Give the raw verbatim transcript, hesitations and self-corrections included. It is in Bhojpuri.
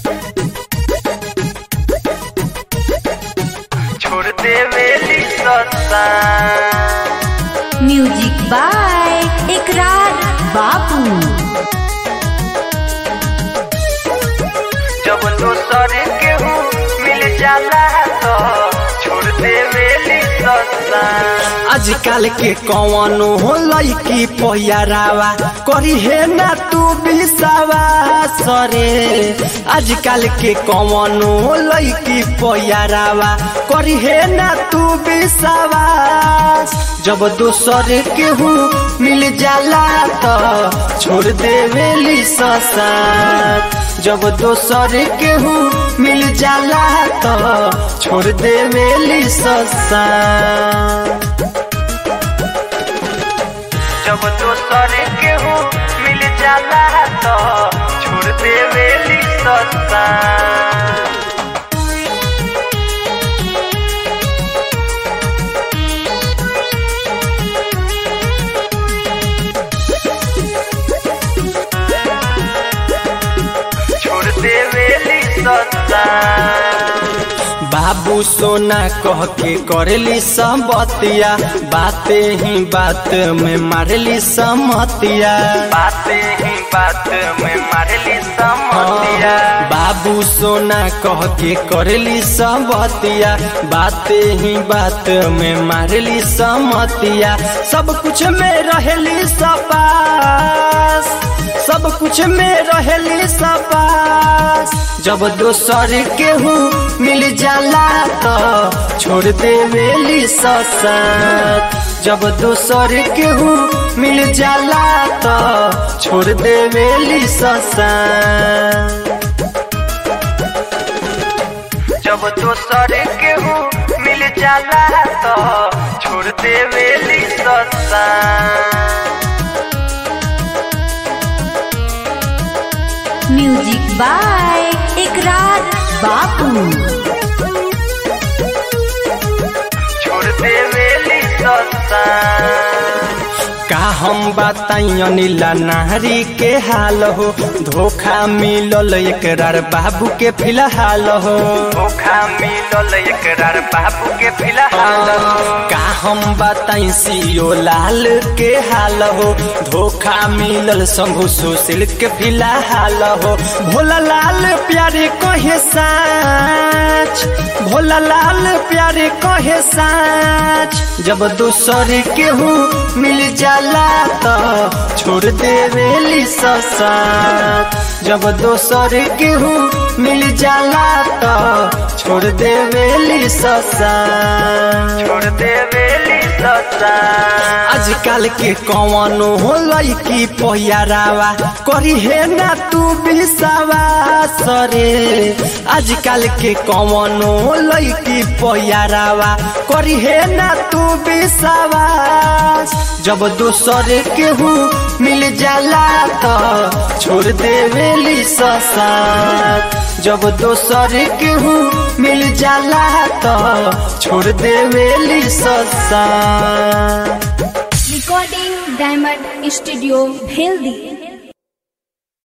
छोड़ देवेली सस्ता। म्यूजिक बाय इकरार बाबू। जब दोसर केहू मिल जाला तो छोड़ देवेली सस्ता। आजकल के कौनो हो लड़की पहिरावा करी है ना तू विश्वास रे। आजकल के कौनो हो लड़की पहिरावा करी है ना तू विश्वास। जब दोसर केहू मिल जाला तो छोड़ देवेली ससात। जब दोसर केहू मिल जाला तो छोड़ देवेली ससात। जब दोसर केहू मिल जाला तो छोड़ देवेली सस्ता। छोड़ देवेली सस्ता। बाबू सोना कह के करेली संबतिया, बाते ही बात में मारली समतिया। बाते ही बात में मारली समतिया। बाबू सोना कह के करेली संबतिया, बाते ही बात में मारली समतिया। सब कुछ में रहेली सपास, सब कुछ में रहेली सपास। जब दोसर केहू मिल जाला तो छोड़ देवेली ससात। जब दोसर केहू मिल जाला तो छोड़ देवेली ससात। जब दोसर केहू मिल जाला तो छोड़ देवेली सस्ता। म्यूजिक बाय इकरार बाबू। छोड़ देवेली सस्ता। का हम बताई अनिला नारी के हाल हो, धोखा मिलल इकरार बाबू के फिलहाल हो। धोखा मिलल इकरार बाबू के फिलहाल हो। का हम बताई सियो लाल के हाल हो, धोखा मिलल शंभु सुशील के फिलहाल हो। भोला लाल प्यारे कहे साच, भोला लाल प्यारे कहे साच। जब दोसर केहू मिल जाला तो छोड़ देवेली ससात। जब दोसर केहू मिल जाला तो छोड़ देवेली ससात। छोड़ देवेली सस्ता। आजकल के कौनो हो लड़की पहिरावा करी है ना तू विश्वास रे। आजकल के कौनो हो लड़की पहिरावा करी है ना तू विश्वास। जब दोसर केहू मिल जाला तो छोड़ देवेली ससात। जब दोसर केहू मिल जाला तो छोड़ देवेली ससात। Recording diamond studio Bheldi.